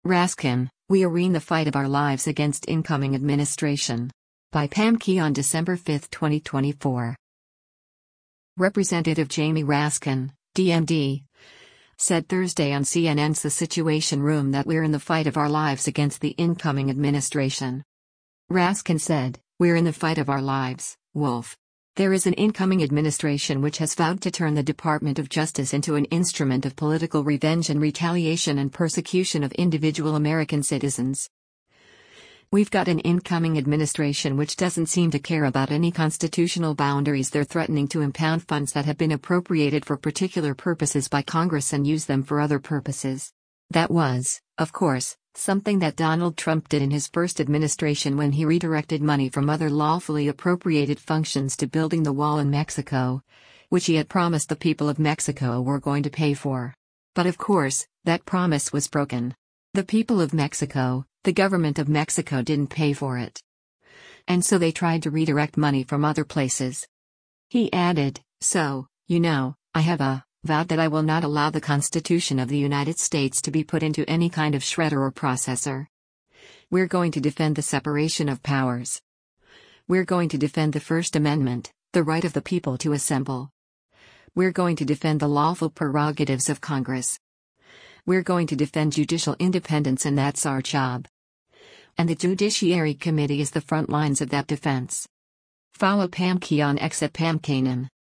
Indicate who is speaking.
Speaker 1: Raskin, we are in the fight of our lives against incoming administration. By Pam Key on December 5, 2024. Representative Jamie Raskin, DMD, said Thursday on CNN's The Situation Room that we're in the fight of our lives against the incoming administration. Raskin said, "We're in the fight of our lives, Wolf. There is an incoming administration which has vowed to turn the Department of Justice into an instrument of political revenge and retaliation and persecution of individual American citizens. We've got an incoming administration which doesn't seem to care about any constitutional boundaries. They're threatening to impound funds that have been appropriated for particular purposes by Congress and use them for other purposes. That was, of course, something that Donald Trump did in his first administration when he redirected money from other lawfully appropriated functions to building the wall in Mexico, which he had promised the people of Mexico were going to pay for. But of course, that promise was broken. The people of Mexico, the government of Mexico didn't pay for it. And so they tried to redirect money from other places." He added, "So, I have vowed that I will not allow the Constitution of the United States to be put into any kind of shredder or processor. We're going to defend the separation of powers. We're going to defend the First Amendment, the right of the people to assemble. We're going to defend the lawful prerogatives of Congress. We're going to defend judicial independence, and that's our job. And the Judiciary Committee is the front lines of that defense." Follow Pam Key on X at Pam Kanan.